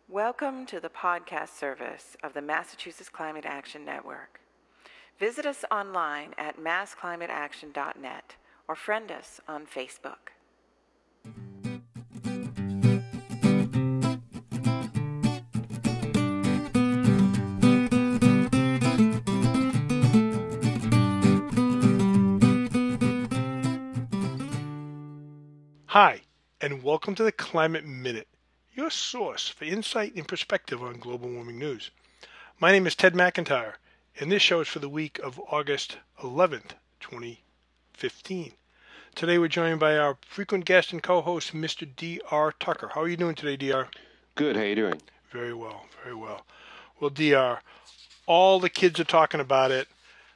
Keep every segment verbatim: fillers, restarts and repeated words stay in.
Welcome to the podcast service of the Massachusetts Climate Action Network. Visit us online at mass climate action dot net or friend us on Facebook. Hi, and welcome to the Climate Minute, your source for insight and perspective on global warming news. My name is Ted McIntyre, and this show is for the week of August eleventh, twenty fifteen. Today we're joined by our frequent guest and co-host, Mister D R Tucker. How are you doing today, D R? Good. How you doing? Very well, very well. Well, D R, all the kids are talking about it.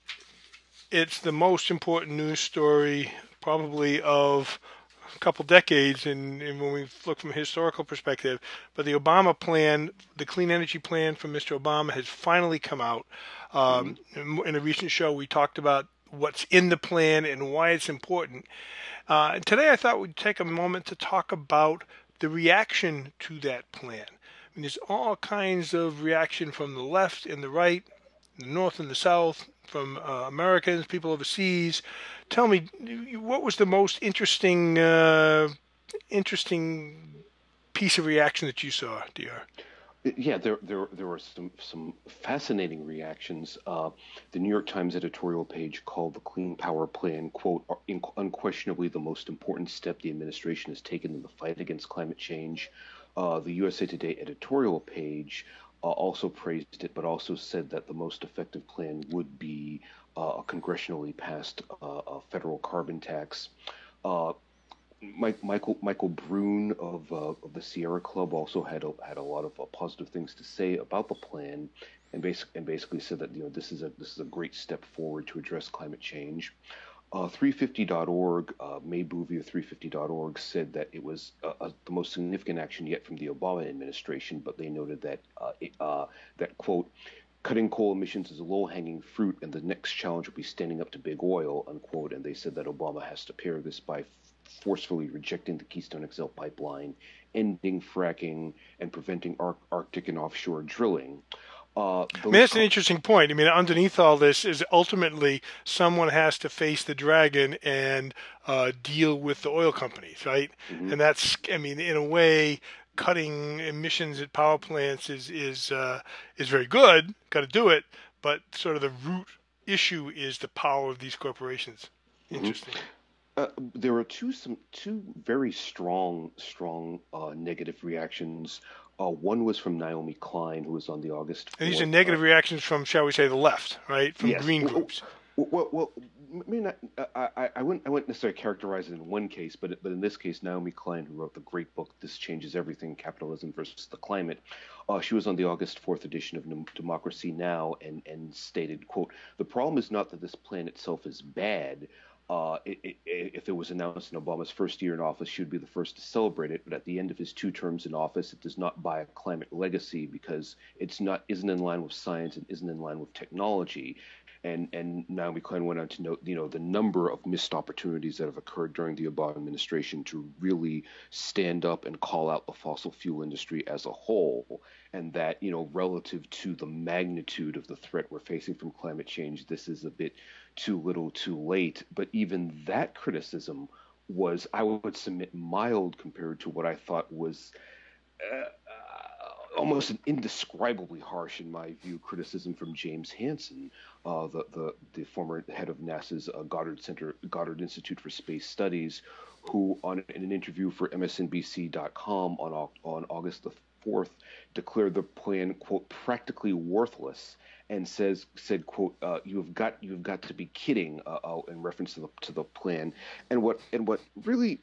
It's the most important news story probably of a couple decades, and, and when we look from a historical perspective. But the Obama plan, the clean energy plan from Mister Obama, has finally come out. Um, mm-hmm. in, in a recent show, we talked about what's in the plan and why it's important. Uh, and today, I thought we'd take a moment to talk about the reaction to that plan. I mean, there's all kinds of reaction from the left and the right, the north and the south, from uh, Americans, people overseas. Tell me, what was the most interesting, uh, interesting piece of reaction that you saw, D R? Yeah, there there there were some some fascinating reactions. Uh, the New York Times editorial page called the Clean Power Plan, quote, unquestionably the most important step the administration has taken in the fight against climate change. Uh, the U S A Today editorial page uh, also praised it, but also said that the most effective plan would be uh, a congressionally passed uh, a federal carbon tax. Uh, Mike, Michael Michael Brune of uh, of the Sierra Club also had a, had a lot of uh, positive things to say about the plan, and basic and basically said that you know this is a this is a great step forward to address climate change. Uh, three fifty dot org, uh, May Bouvier of three fifty dot org said that it was uh, uh, the most significant action yet from the Obama administration, but they noted that uh, it, uh, that quote, cutting coal emissions is a low-hanging fruit, and the next challenge will be standing up to big oil, unquote. And they said that Obama has to pair this by forcefully rejecting the Keystone X L pipeline, ending fracking, and preventing Ar- Arctic and offshore drilling. Uh, I mean, that's an interesting point. I mean, underneath all this is ultimately someone has to face the dragon and uh, deal with the oil companies, right? Mm-hmm. And that's, I mean, in a way, cutting emissions at power plants is is uh, is very good. Got to do it, but sort of the root issue is the power of these corporations. Interesting. Mm-hmm. Uh, there were two some two very strong strong uh, negative reactions. Uh, one was from Naomi Klein, who was on the August fourth. And these are negative uh, reactions from, shall we say, the left, right? From yes. green groups. Well, well, well I mean, I, I, I wouldn't I wouldn't necessarily characterize it in one case, but but in this case, Naomi Klein, who wrote the great book "This Changes Everything: Capitalism versus the Climate," uh, she was on the August fourth edition of Democracy Now! and and stated, "quote: The problem is not that this plan itself is bad." Uh, it, it, if it was announced in Obama's first year in office, she would be the first to celebrate it. But at the end of his two terms in office, it does not buy a climate legacy because it's not isn't in line with science and isn't in line with technology. And and Naomi Klein went on to note, you know, the number of missed opportunities that have occurred during the Obama administration to really stand up and call out the fossil fuel industry as a whole, and that, you know, relative to the magnitude of the threat we're facing from climate change, this is a bit too little, too late. But even that criticism was, I would submit, mild compared to what I thought was Uh, almost an indescribably harsh, in my view, criticism from James Hansen, uh, the, the the former head of NASA's uh, Goddard Center, Goddard Institute for Space Studies, who, on in an interview for M S N B C dot com on on August the fourth, declared the plan, quote, practically worthless, and says said, quote, uh, you've got you've got to be kidding, uh, uh, in reference to the to the plan, and what and what really.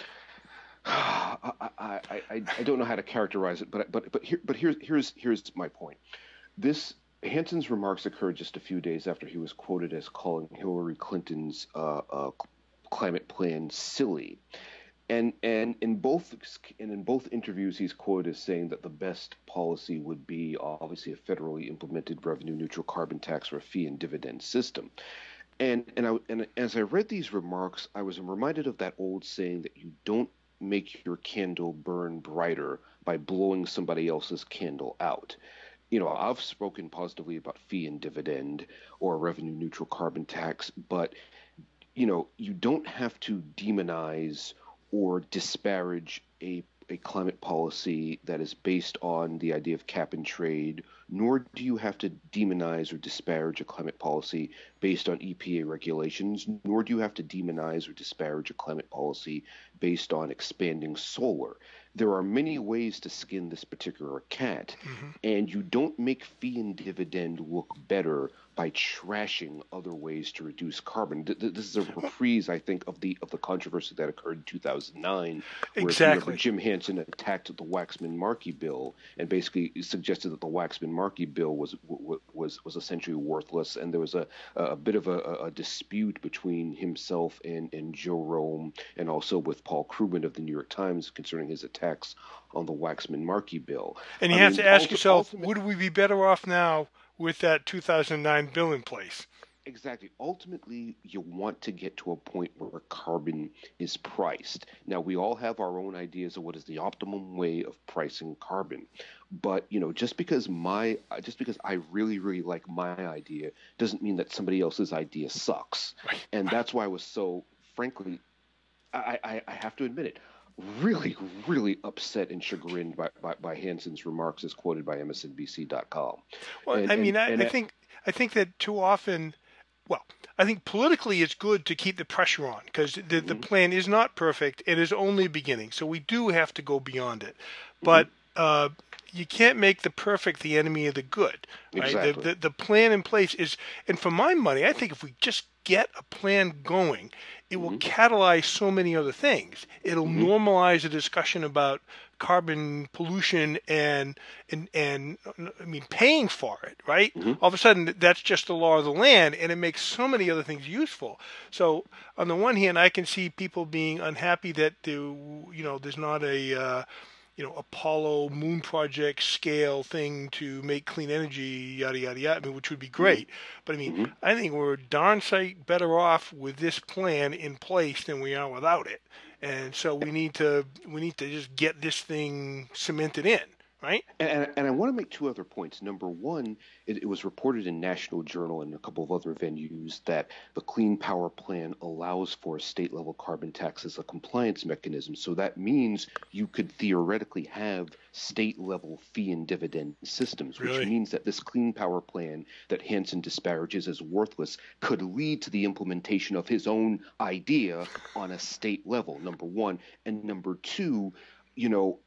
I, I, I, I don't know how to characterize it, but but but here but here's here's here's my point. This Hansen's remarks occurred just a few days after he was quoted as calling Hillary Clinton's uh, uh, climate plan silly, and and in both and in both interviews he's quoted as saying that the best policy would be obviously a federally implemented revenue neutral carbon tax or a fee and dividend system. And and I and as I read these remarks, I was reminded of that old saying that you don't make your candle burn brighter by blowing somebody else's candle out. You know, I've spoken positively about fee and dividend or revenue neutral carbon tax, but, you know, you don't have to demonize or disparage a a climate policy that is based on the idea of cap and trade, nor do you have to demonize or disparage a climate policy based on E P A regulations, nor do you have to demonize or disparage a climate policy based on expanding solar. There are many ways to skin this particular cat, mm-hmm. and you don't make fee and dividend look better by trashing other ways to reduce carbon. This is a reprise, I think, of the of the controversy that occurred in two thousand nine, where exactly. Jim Hansen attacked the Waxman-Markey bill and basically suggested that the Waxman-Markey bill was was was essentially worthless, and there was a a bit of a, a dispute between himself and and Joe Rome, and also with Paul Krugman of the New York Times concerning his attacks on the Waxman-Markey bill. And you I have mean, to ask yourself, would we be better off now with that two thousand nine bill in place? Exactly. Ultimately, you want to get to a point where carbon is priced. Now, we all have our own ideas of what is the optimum way of pricing carbon. But, you know, just because my just because I really, really like my idea doesn't mean that somebody else's idea sucks. Right. And that's why I was so, frankly, I, I, I have to admit it, really, really upset and chagrined by, by, by Hansen's remarks as quoted by M S N B C dot com. Well, and, I mean, and, I, and I think I think that too often, well, I think politically it's good to keep the pressure on because the, mm-hmm. the plan is not perfect. It is only a beginning. So we do have to go beyond it. But mm-hmm. uh, you can't make the perfect the enemy of the good. Right? Exactly. The, the, the plan in place is, and for my money, I think if we just get a plan going, it will mm-hmm. catalyze so many other things. It'll mm-hmm. normalize a discussion about carbon pollution and and and I mean paying for it, right? Mm-hmm. All of a sudden, that's just the law of the land, and it makes so many other things useful. So on the one hand, I can see people being unhappy that there, you know, there's not a uh, you know, Apollo moon project scale thing to make clean energy, yada, yada, yada, I mean, which would be great. Mm-hmm. But I mean, mm-hmm. I think we're darn sight better off with this plan in place than we are without it. And so we need to, we need to just get this thing cemented in, right? And, and I want to make two other points. Number one, it, it was reported in National Journal and a couple of other venues that the Clean Power Plan allows for a state-level carbon tax as a compliance mechanism. So that means you could theoretically have state-level fee and dividend systems, which really? means that this Clean Power Plan that Hansen disparages as worthless could lead to the implementation of his own idea on a state level, number one. And number two, you know,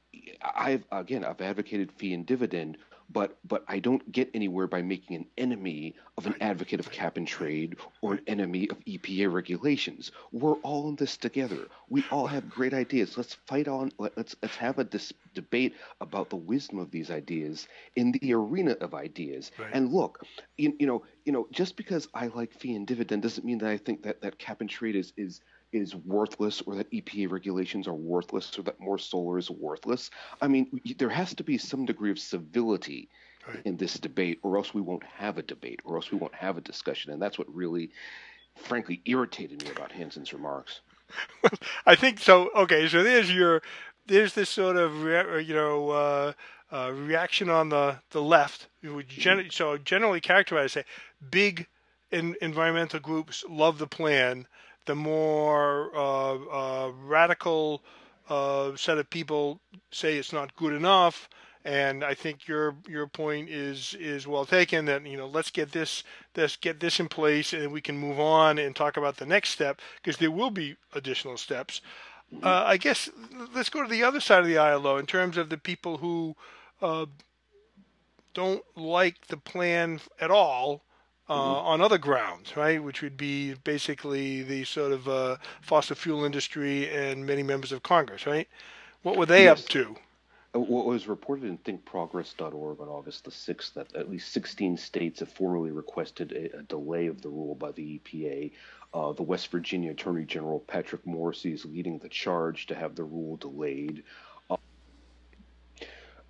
I've again I've advocated fee and dividend, but but I don't get anywhere by making an enemy of an advocate of cap and trade or an enemy of E P A regulations. We're all in this together. We all have great ideas. Let's fight on. Let, let's let's have a dis- debate about the wisdom of these ideas in the arena of ideas. Right. And look, you, you know you know just because I like fee and dividend doesn't mean that I think that, that cap and trade is is is worthless, or that E P A regulations are worthless, or that more solar is worthless. I mean, there has to be some degree of civility right. in this debate, or else we won't have a debate, or else we won't have a discussion. And that's what really, frankly, irritated me about Hansen's remarks. I think so. Okay, so there's your, there's this sort of, you know, uh, uh, reaction on the, the left, which gen- so generally characterized, say, big in, environmental groups love the plan. The more uh, uh, radical uh, set of people say it's not good enough, and I think your your point is is well taken. That you know, let's get this let's get this in place, and we can move on and talk about the next step because there will be additional steps. Uh, I guess let's go to the other side of the aisle, though, in terms of the people who uh, don't like the plan at all. Uh, mm-hmm. On other grounds, right, which would be basically the sort of uh, fossil fuel industry and many members of Congress, right? What were they yes. up to? What was reported in think progress dot org on August the sixth that at least sixteen states have formally requested a, a delay of the rule by the E P A. Uh, the West Virginia Attorney General Patrick Morrisey is leading the charge to have the rule delayed.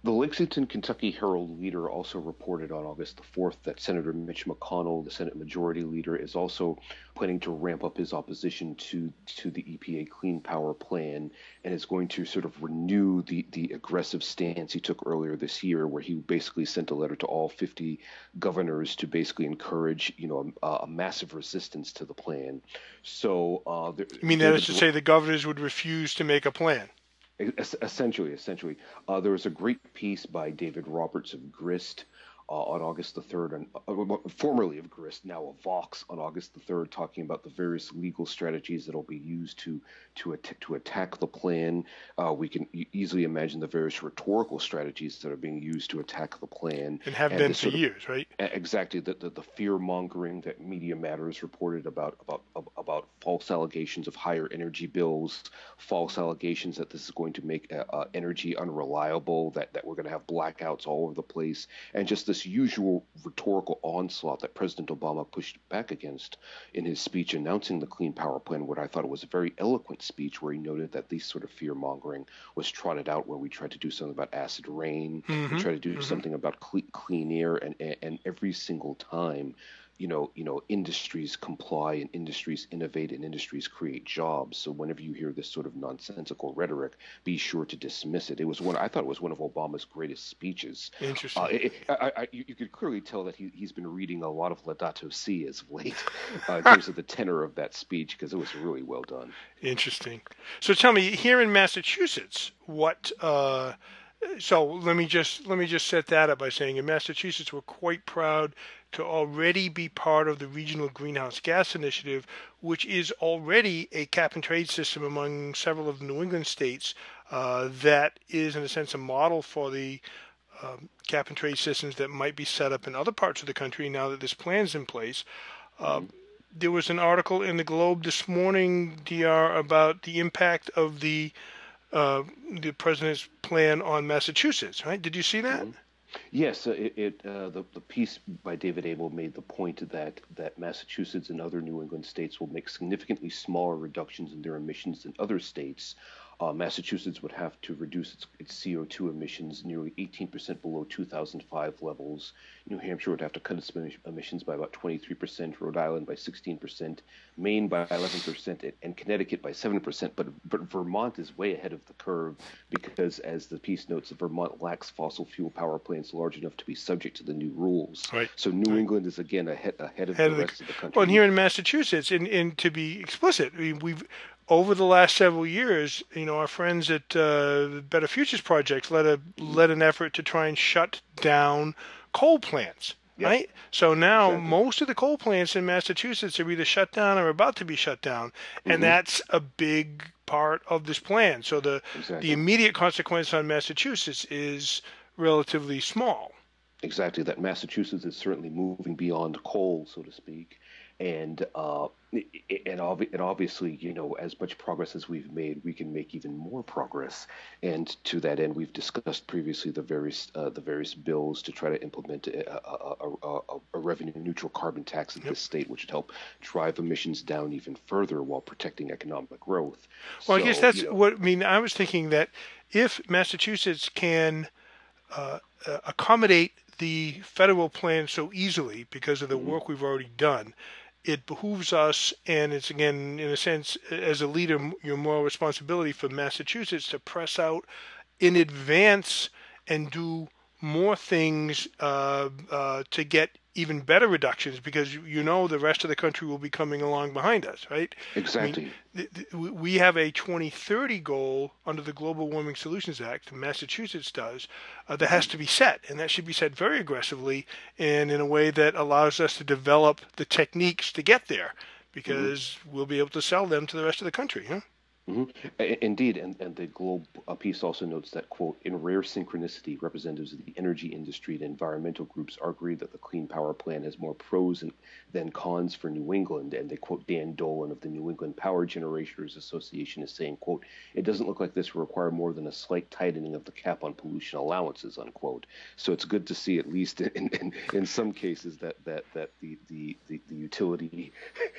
The Lexington, Kentucky Herald Leader also reported on August the fourth that Senator Mitch McConnell, the Senate Majority Leader, is also planning to ramp up his opposition to to the E P A Clean Power Plan and is going to sort of renew the, the aggressive stance he took earlier this year, where he basically sent a letter to all fifty governors to basically encourage, you know, a, a massive resistance to the plan. So, uh, there, you mean that is to say the governors would refuse to make a plan? Essentially, essentially, uh, there was a great piece by David Roberts of Grist uh, on August the third, and uh, formerly of Grist, now of Vox, on August the third, talking about the various legal strategies that will be used to to at- to attack the plan. Uh, we can e- easily imagine the various rhetorical strategies that are being used to attack the plan, and have and been for years, right? Exactly, the, the the fear mongering that Media Matters reported about about about false allegations of higher energy bills, false allegations that this is going to make uh, uh, energy unreliable, that that we're going to have blackouts all over the place, and just this usual rhetorical onslaught that President Obama pushed back against in his speech announcing the Clean Power Plan, what I thought was a very eloquent speech where he noted that this sort of fear mongering was trotted out, where we tried to do something about acid rain, mm-hmm. we tried to do mm-hmm. something about clean, clean air, and, and, and every single time, you know, you know, industries comply and industries innovate and industries create jobs. So whenever you hear this sort of nonsensical rhetoric, be sure to dismiss it. It was one I thought it was one of Obama's greatest speeches. Interesting. Uh, it, I, I, you, you could clearly tell that he, he's been reading a lot of Laudato Si as of late uh, in terms of the tenor of that speech, because it was really well done. Interesting. So tell me, here in Massachusetts, what? Uh, So let me just let me just set that up by saying in Massachusetts we're quite proud to already be part of the Regional Greenhouse Gas Initiative, which is already a cap and trade system among several of the New England states uh, that is, in a sense, a model for the um, cap and trade systems that might be set up in other parts of the country now that this plan's in place. Uh, mm-hmm. There was an article in the Globe this morning, D R, about the impact of the Uh, the president's plan on Massachusetts, right? Did you see that? Mm-hmm. Yes, uh, it, it uh, the the piece by David Abel made the point that that Massachusetts and other New England states will make significantly smaller reductions in their emissions than other states. Uh, Massachusetts would have to reduce its, its C O two emissions nearly eighteen percent below two thousand five levels. New Hampshire would have to cut its emissions by about twenty-three percent, Rhode Island by sixteen percent, Maine by eleven percent, and Connecticut by seven percent. But, but Vermont is way ahead of the curve because, as the piece notes, Vermont lacks fossil fuel power plants large enough to be subject to the new rules. Right. So New right. England is, again, ahead, ahead of ahead the of rest the, of the country. Well, and here in Massachusetts, and, and to be explicit, I mean, we've over the last several years, you know, our friends at uh, Better Futures Project led a led an effort to try and shut down coal plants, yep. right? So now exactly. most of the coal plants in Massachusetts are either shut down or about to be shut down, mm-hmm. and that's a big part of this plan. So the exactly. the immediate consequence on Massachusetts is relatively small. Exactly, that Massachusetts is certainly moving beyond coal, so to speak. And uh, and, ob- and obviously, you know, as much progress as we've made, we can make even more progress. And to that end, we've discussed previously the various uh, the various bills to try to implement a, a, a, a, a revenue-neutral carbon tax in yep. this state, which would help drive emissions down even further while protecting economic growth. Well, so, I guess that's you know, what I mean. I was thinking that if Massachusetts can uh, uh, accommodate the federal plan so easily because of the mm-hmm. work we've already done, it behooves us, and it's, again, in a sense, as a leader, your moral responsibility for Massachusetts to press out in advance and do more things uh, uh, to get even better reductions, because you know the rest of the country will be coming along behind us, right? Exactly. I mean, th- th- we have a twenty thirty goal under the Global Warming Solutions Act, Massachusetts does, uh, that has to be set, and that should be set very aggressively and in a way that allows us to develop the techniques to get there, because mm-hmm. we'll be able to sell them to the rest of the country, huh? Mm-hmm. Indeed, and, and the Globe piece also notes that, quote, in rare synchronicity, representatives of the energy industry and environmental groups agree that the Clean Power Plan has more pros and, than cons for New England. And they quote Dan Dolan of the New England Power Generators Association as saying, quote, it doesn't look like this will require more than a slight tightening of the cap on pollution allowances, unquote. So it's good to see, at least in in, in some cases, that that that the, the, the, the utility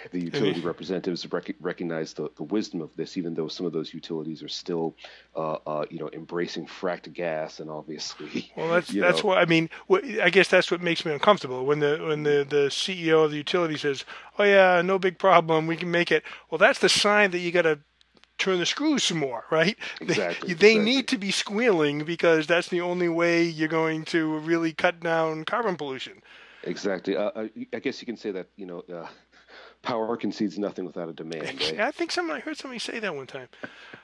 the utility representatives rec- recognize the, the wisdom of this, even though some of those utilities are still, uh, uh, you know, embracing fracked gas, and obviously. Well, that's you that's know, what I mean. What, I guess that's what makes me uncomfortable when the when the, the C E O of the utility says, "Oh yeah, no big problem, we can make it." Well, that's the sign that you got to turn the screws some more, right? Exactly. They, they exactly. need to be squealing because that's the only way you're going to really cut down carbon pollution. Exactly. Uh, I, I guess you can say that, you know, uh, power concedes nothing without a demand. Right? I think someone I heard somebody say that one time.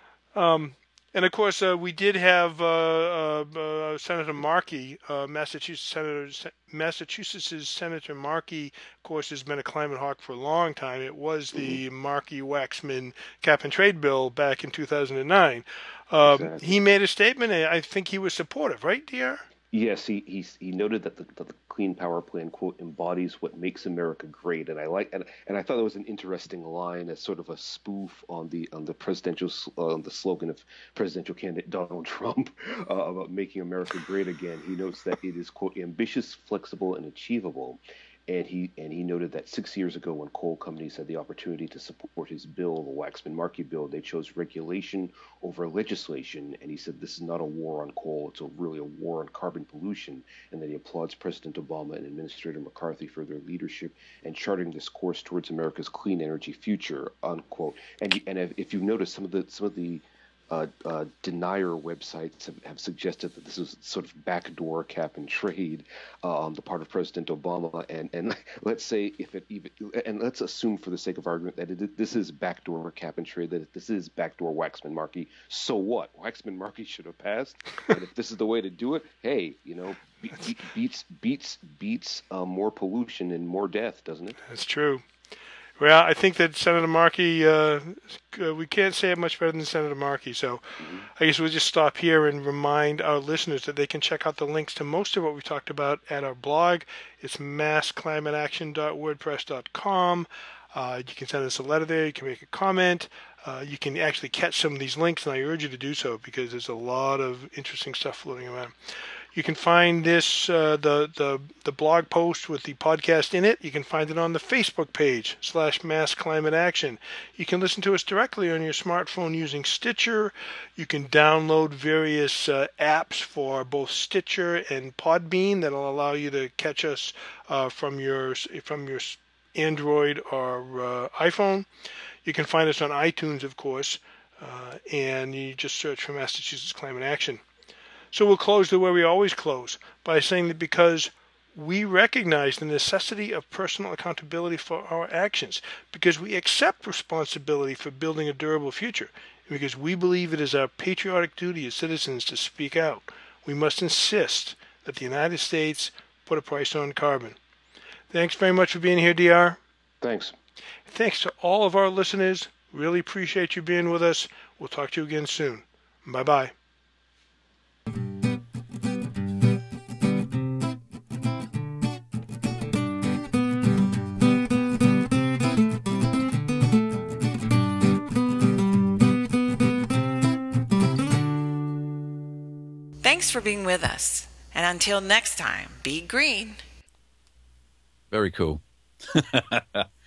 Um, and of course, uh, we did have uh, uh, uh, Senator Markey, uh, Massachusetts Senator, Massachusetts Senator Markey. Of course, has been a climate hawk for a long time. It was the mm-hmm. Markey-Waxman cap and trade bill back in two thousand nine. Um, exactly. He made a statement, and I think he was supportive, right, D R? Yes, he he he noted that the, that the Clean Power Plan, quote, embodies what makes America great, and I like and, and I thought that was an interesting line as sort of a spoof on the on the presidential uh, on the slogan of presidential candidate Donald Trump uh, about making America great again. He notes that it is, quote, ambitious, flexible, and achievable. And he and he noted that six years ago, when coal companies had the opportunity to support his bill, the Waxman-Markey bill, they chose regulation over legislation. And he said this is not a war on coal; it's a, really a war on carbon pollution. And that he applauds President Obama and Administrator McCarthy for their leadership and charting this course towards America's clean energy future. Unquote. And and if you've noticed, some of the some of the Uh, uh, denier websites have, have suggested that this is sort of backdoor cap and trade uh, on the part of President Obama, and and let's say if it even and let's assume for the sake of argument that it, this is backdoor cap and trade, that this is backdoor Waxman-Markey. So what? Waxman-Markey should have passed, and if this is the way to do it, hey, you know, be, be, beats beats beats uh, more pollution and more death, doesn't it? That's true. Well, I think that Senator Markey, uh, we can't say it much better than Senator Markey. So mm-hmm. I guess we'll just stop here and remind our listeners that they can check out the links to most of what we talked about at our blog. It's mass climate action dot wordpress dot com. Uh, you can send us a letter there. You can make a comment. Uh, you can actually catch some of these links, and I urge you to do so because there's a lot of interesting stuff floating around. You can find this, uh, the, the the blog post with the podcast in it. You can find it on the Facebook page, slash Mass Climate Action. You can listen to us directly on your smartphone using Stitcher. You can download various uh, apps for both Stitcher and Podbean that will allow you to catch us uh, from your from your Android or uh, iPhone. You can find us on iTunes, of course, uh, and you just search for Massachusetts Climate Action. So we'll close the way we always close, by saying that because we recognize the necessity of personal accountability for our actions, because we accept responsibility for building a durable future, and because we believe it is our patriotic duty as citizens to speak out, we must insist that the United States put a price on carbon. Thanks very much for being here, D R. Thanks. Thanks to all of our listeners. Really appreciate you being with us. We'll talk to you again soon. Bye-bye. Thanks for being with us. And until next time, be green. Very cool.